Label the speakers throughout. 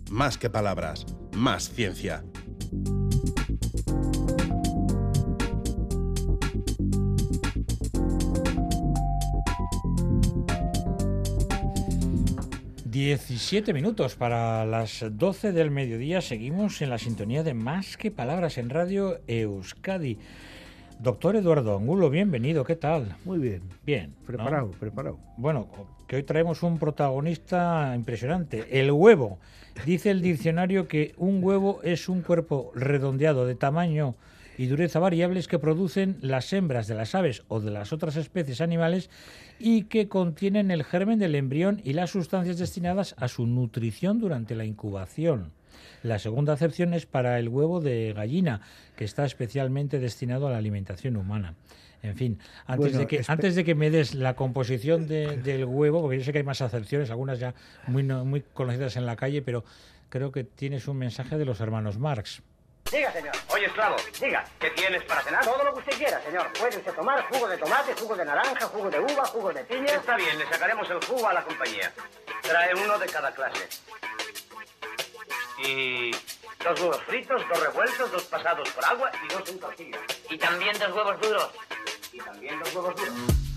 Speaker 1: Más que palabras, más ciencia.
Speaker 2: ...17 para las 12 del mediodía... ...seguimos en la sintonía de Más que Palabras en Radio Euskadi. Doctor Eduardo Angulo, bienvenido, ¿qué tal?
Speaker 3: Muy bien.
Speaker 2: Bien.
Speaker 3: Preparado.
Speaker 2: Bueno, que hoy traemos un protagonista impresionante, el huevo. Dice el diccionario que un huevo es un cuerpo redondeado de tamaño y dureza variables que producen las hembras de las aves o de las otras especies animales y que contienen el germen del embrión y las sustancias destinadas a su nutrición durante la incubación. La segunda acepción es para el huevo de gallina, que está especialmente destinado a la alimentación humana. En fin, antes de que me des la composición del huevo, porque yo sé que hay más acepciones, algunas ya muy conocidas en la calle, pero creo que tienes un mensaje de los hermanos Marx.
Speaker 4: Diga, señor. Oye, esclavo, diga, ¿qué tienes para cenar? Todo lo que usted quiera, señor. Puede usted tomar jugo de tomate, jugo de naranja, jugo de uva, jugo de piña. Está bien, le sacaremos el jugo a la compañía. Trae uno de cada clase. Y 2 huevos fritos, 2 revueltos, 2 pasados por agua y 2 en tortilla. Y también 2 huevos duros. Y también 2 huevos duros.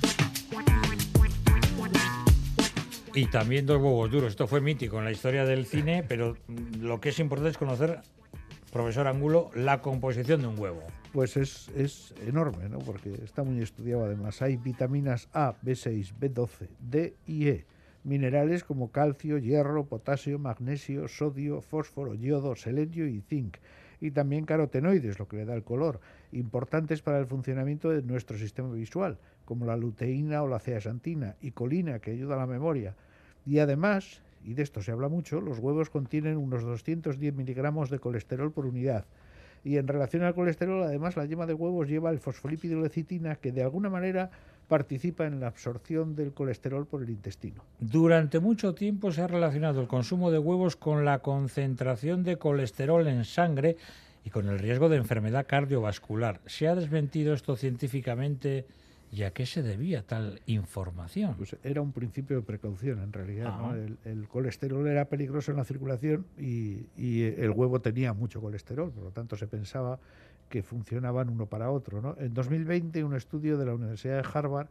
Speaker 2: Y también 2 huevos duros. Esto fue mítico en la historia del cine, pero lo que es importante es conocer, profesor Angulo, la composición de un huevo.
Speaker 3: Pues es enorme, ¿no? Porque está muy estudiado además. Hay vitaminas A, B6, B12, D y E. Minerales como calcio, hierro, potasio, magnesio, sodio, fósforo, yodo, selenio y zinc. Y también carotenoides, lo que le da el color, importantes para el funcionamiento de nuestro sistema visual, como la luteína o la zeaxantina, y colina, que ayuda a la memoria. Y además, y de esto se habla mucho, los huevos contienen unos 210 miligramos de colesterol por unidad. Y en relación al colesterol, además, la yema de huevos lleva el fosfolípido lecitina, que de alguna manera participa en la absorción del colesterol por el intestino.
Speaker 2: Durante mucho tiempo se ha relacionado el consumo de huevos con la concentración de colesterol en sangre y con el riesgo de enfermedad cardiovascular. ¿Se ha desmentido esto científicamente? ¿Y a qué se debía tal información?
Speaker 3: Pues era un principio de precaución, en realidad, ¿no? El colesterol era peligroso en la circulación y el huevo tenía mucho colesterol, por lo tanto se pensaba que funcionaban uno para otro, ¿no? En 2020, un estudio de la Universidad de Harvard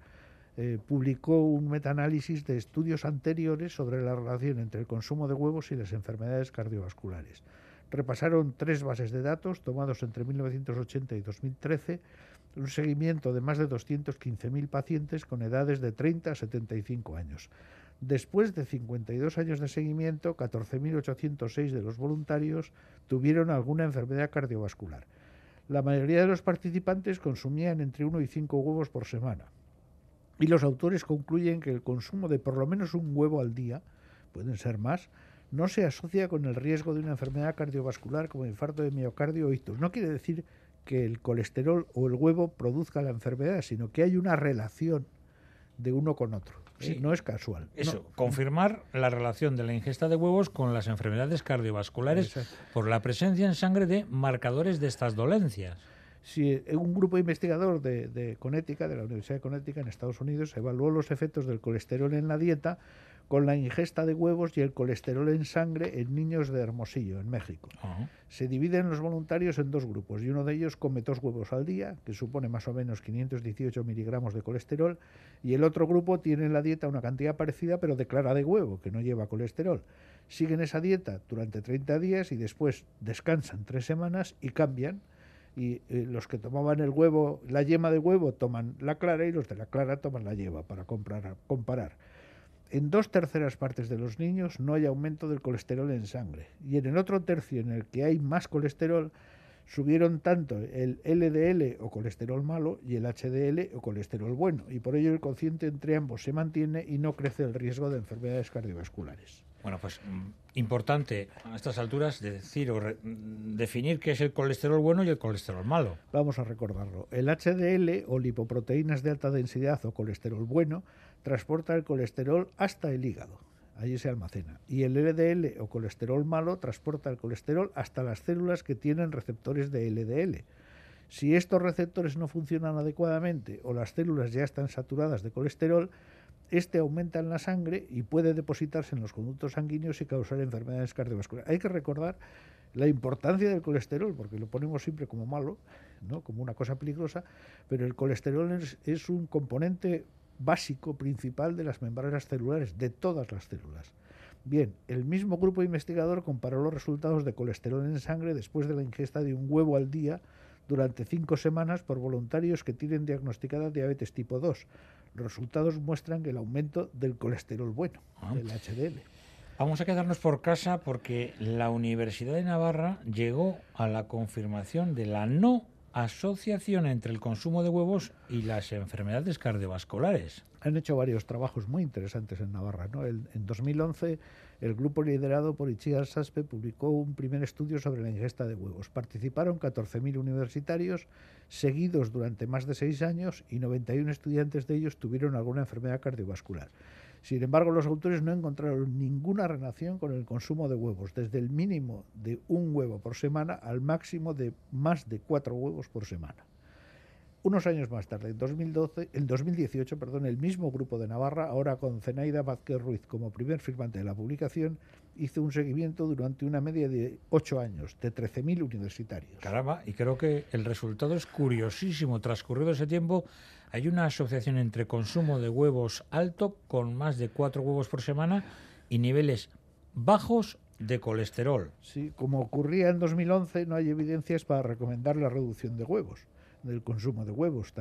Speaker 3: publicó un metaanálisis de estudios anteriores sobre la relación entre el consumo de huevos y las enfermedades cardiovasculares. Repasaron 3 bases de datos tomados entre 1980 y 2013, un seguimiento de más de 215.000 pacientes con edades de 30 a 75 años. Después de 52 años de seguimiento, 14.806 de los voluntarios tuvieron alguna enfermedad cardiovascular. La mayoría de los participantes consumían entre 1 y 5 huevos por semana. Y los autores concluyen que el consumo de por lo menos un huevo al día, pueden ser más, no se asocia con el riesgo de una enfermedad cardiovascular como infarto de miocardio o ictus. No quiere decir que el colesterol o el huevo produzca la enfermedad, sino que hay una relación de uno con otro. Sí, no es casual.
Speaker 2: Eso, confirmar la relación de la ingesta de huevos con las enfermedades cardiovasculares. Exacto. Por la presencia en sangre de marcadores de estas dolencias.
Speaker 3: Sí, un grupo investigador de Connecticut, de la Universidad de Connecticut en Estados Unidos, evaluó los efectos del colesterol en la dieta con la ingesta de huevos y el colesterol en sangre en niños de Hermosillo, en México. Se dividen los voluntarios en 2 grupos y uno de ellos come 2 huevos al día, que supone más o menos 518 miligramos de colesterol, y el otro grupo tiene en la dieta una cantidad parecida pero de clara de huevo, que no lleva colesterol. Siguen esa dieta durante 30 días y después descansan 3 semanas y cambian. Y los que tomaban el huevo, la yema de huevo, toman la clara y los de la clara toman la yema para comparar. En 2/3 partes de los niños no hay aumento del colesterol en sangre. Y en el otro tercio, en el que hay más colesterol, subieron tanto el LDL o colesterol malo y el HDL o colesterol bueno. Y por ello el cociente entre ambos se mantiene y no crece el riesgo de enfermedades cardiovasculares.
Speaker 2: Bueno, pues importante a estas alturas decir o definir qué es el colesterol bueno y el colesterol malo.
Speaker 3: Vamos a recordarlo. El HDL o lipoproteínas de alta densidad o colesterol bueno transporta el colesterol hasta el hígado. Allí se almacena. Y el LDL o colesterol malo transporta el colesterol hasta las células que tienen receptores de LDL. Si estos receptores no funcionan adecuadamente o las células ya están saturadas de colesterol, Este aumenta en la sangre y puede depositarse en los conductos sanguíneos y causar enfermedades cardiovasculares. Hay que recordar la importancia del colesterol, porque lo ponemos siempre como malo, ¿no? Como una cosa peligrosa, pero el colesterol es un componente básico, principal de las membranas celulares, de todas las células. Bien, el mismo grupo investigador comparó los resultados de colesterol en sangre después de la ingesta de un huevo al día durante 5 semanas por voluntarios que tienen diagnosticada diabetes tipo 2. Los resultados muestran que el aumento del colesterol bueno, del HDL.
Speaker 2: Vamos a quedarnos por casa porque la Universidad de Navarra llegó a la confirmación de la no asociación entre el consumo de huevos y las enfermedades cardiovasculares.
Speaker 3: Han hecho varios trabajos muy interesantes en Navarra, ¿no? En 2011, el grupo liderado por Itziar Saspe publicó un primer estudio sobre la ingesta de huevos. Participaron 14.000 universitarios seguidos durante más de 6 años y 91 estudiantes de ellos tuvieron alguna enfermedad cardiovascular. Sin embargo, los autores no encontraron ninguna relación con el consumo de huevos, desde el mínimo de 1 huevo por semana al máximo de más de 4 huevos por semana. Unos años más tarde, en 2018, el mismo grupo de Navarra, ahora con Zenaida Vázquez Ruiz como primer firmante de la publicación, hizo un seguimiento durante una media de 8 años, de 13.000 universitarios.
Speaker 2: Caramba, y creo que el resultado es curiosísimo. Transcurrido ese tiempo, hay una asociación entre consumo de huevos alto, con más de 4 huevos por semana, y niveles bajos de colesterol.
Speaker 3: Sí, como ocurría en 2011, no hay evidencias para recomendar la reducción de huevos, del consumo de huevos.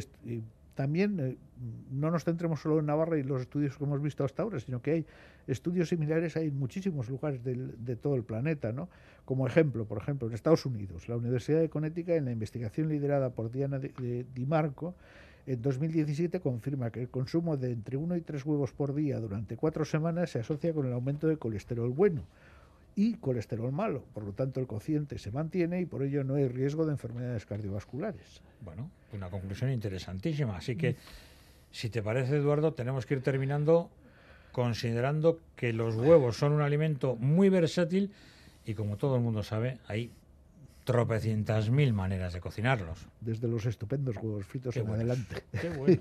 Speaker 3: También no nos centremos solo en Navarra y los estudios que hemos visto hasta ahora, sino que hay estudios similares en muchísimos lugares de todo el planeta, ¿no? Como ejemplo, por ejemplo, en Estados Unidos, la Universidad de Connecticut, en la investigación liderada por Diana Di Marco, en 2017 confirma que el consumo de entre 1 y 3 huevos por día durante 4 semanas se asocia con el aumento de colesterol bueno y colesterol malo. Por lo tanto, el cociente se mantiene y por ello no hay riesgo de enfermedades cardiovasculares.
Speaker 2: Bueno, una conclusión interesantísima. Así que, si te parece, Eduardo, tenemos que ir terminando considerando que los huevos son un alimento muy versátil y, como todo el mundo sabe, hay tropecientas mil maneras de cocinarlos.
Speaker 3: Desde los estupendos huevos fritos en adelante.
Speaker 2: Qué buenos.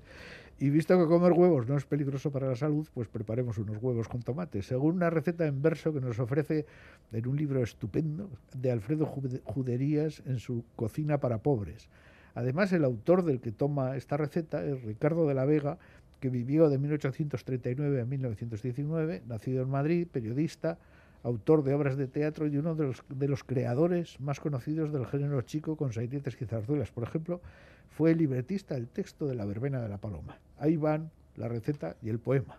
Speaker 3: Y visto que comer huevos no es peligroso para la salud, pues preparemos unos huevos con tomate, según una receta en verso que nos ofrece en un libro estupendo de Alfredo Juderías en su Cocina para pobres. Además, el autor del que toma esta receta es Ricardo de la Vega, que vivió de 1839 a 1919, nacido en Madrid, periodista, autor de obras de teatro y uno de los creadores más conocidos del género chico con saetetes y zarzuelas. Por ejemplo, fue el libretista del texto de La verbena de la paloma. Ahí van la receta y el poema.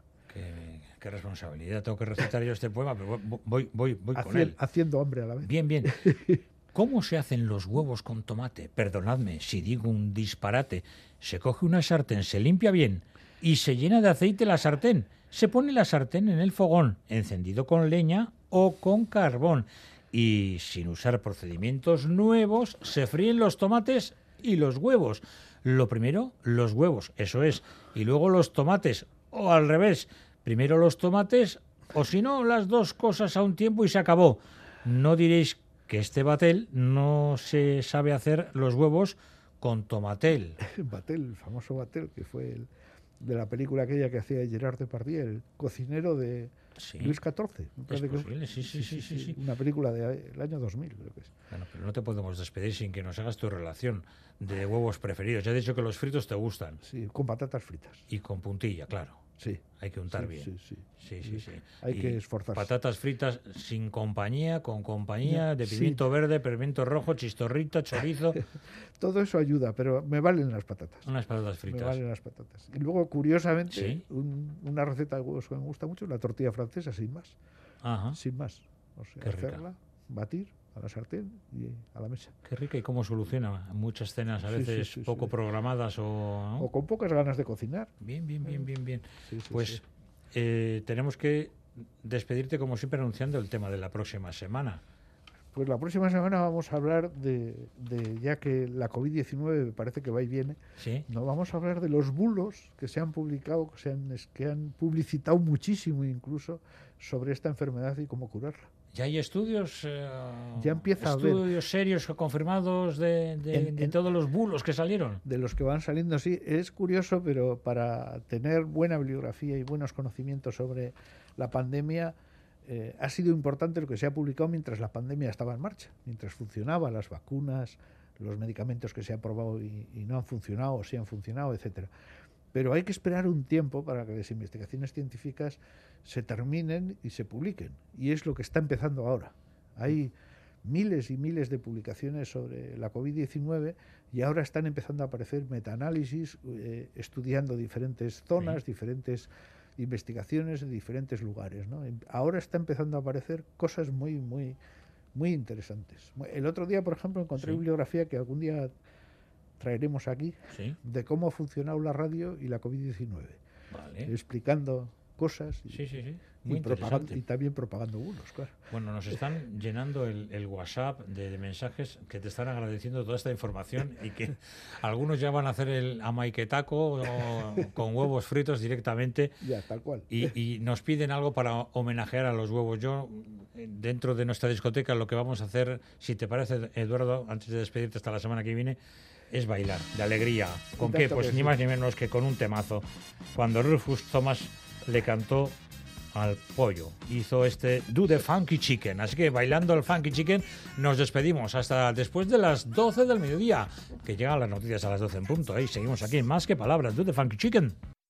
Speaker 2: Qué responsabilidad. Tengo que recitar yo este poema, pero voy con él.
Speaker 3: Haciendo hambre a la vez.
Speaker 2: Bien. ¿Cómo se hacen los huevos con tomate? Perdonadme si digo un disparate. Se coge una sartén, se limpia bien y se llena de aceite la sartén. Se pone la sartén en el fogón, encendido con leña o con carbón. Y sin usar procedimientos nuevos, se fríen los tomates y los huevos. Lo primero, los huevos, eso es. Y luego los tomates, o al revés. Primero los tomates, o si no, las dos cosas a un tiempo y se acabó. No diréis que este Batel no se sabe hacer los huevos con tomatel.
Speaker 3: Batel, el famoso Batel, que fue de la película aquella que hacía Gerard Depardieu, el cocinero de Luis XIV.
Speaker 2: Es posible, sí.
Speaker 3: Una película del año 2000, creo que es.
Speaker 2: Bueno, pero no te podemos despedir sin que nos hagas tu relación de huevos preferidos. Ya he dicho que los fritos te gustan.
Speaker 3: Sí, con patatas fritas.
Speaker 2: Y con puntilla, claro.
Speaker 3: Sí.
Speaker 2: Hay que untar bien.
Speaker 3: Sí. Hay que esforzarse.
Speaker 2: Patatas fritas sin compañía, con compañía, de pimiento verde, pimiento rojo, chistorrita, chorizo.
Speaker 3: Todo eso ayuda, pero me valen las patatas.
Speaker 2: Unas patatas fritas.
Speaker 3: Me valen las patatas. Y luego, curiosamente, una receta de huevos que me gusta mucho, la tortilla francesa, sin más.
Speaker 2: Ajá.
Speaker 3: Sin más. O sea, hacerla, batir a la sartén y a la mesa.
Speaker 2: Qué rica. ¿Y cómo soluciona muchas cenas a veces poco programadas ¿no?
Speaker 3: O con pocas ganas de cocinar?
Speaker 2: Bien. Pues tenemos que despedirte como siempre anunciando el tema de la próxima semana.
Speaker 3: Pues la próxima semana vamos a hablar ya que la COVID-19 me parece que va y viene,
Speaker 2: ¿Sí?
Speaker 3: nos vamos a hablar de los bulos que se han publicado, que han publicitado muchísimo incluso sobre esta enfermedad y cómo curarla.
Speaker 2: ¿Ya hay estudios,
Speaker 3: ya empieza a haber
Speaker 2: estudios serios confirmados de todos los bulos que salieron?
Speaker 3: De los que van saliendo, sí. Es curioso, pero para tener buena bibliografía y buenos conocimientos sobre la pandemia, ha sido importante lo que se ha publicado mientras la pandemia estaba en marcha, mientras funcionaban las vacunas, los medicamentos que se han probado y no han funcionado, o sí han funcionado, etcétera. Pero hay que esperar un tiempo para que las investigaciones científicas se terminen y se publiquen. Y es lo que está empezando ahora. Hay miles y miles de publicaciones sobre la COVID-19 y ahora están empezando a aparecer metaanálisis estudiando diferentes zonas, diferentes investigaciones de diferentes lugares, ¿no? Ahora está empezando a aparecer cosas muy, muy, muy interesantes. El otro día, por ejemplo, encontré bibliografía que algún día traeremos aquí, de cómo ha funcionado la radio y la COVID-19, explicando cosas y también propagando bulos, claro.
Speaker 2: Bueno, nos están llenando el WhatsApp de mensajes que te están agradeciendo toda esta información y que algunos ya van a hacer el amaiquetaco con huevos fritos directamente.
Speaker 3: Ya, tal cual.
Speaker 2: Y nos piden algo para homenajear a los huevos. Yo, dentro de nuestra discoteca, lo que vamos a hacer, si te parece, Eduardo, antes de despedirte hasta la semana que viene, es bailar, de alegría. ¿Con qué? Pues ni más ni menos que con un temazo. Cuando Rufus Thomas le cantó al pollo, hizo este Do the Funky Chicken. Así que bailando el Funky Chicken nos despedimos hasta después de las 12 del mediodía, que llegan las noticias a las 12 en punto. Y seguimos aquí en Más que Palabras, Do the Funky Chicken.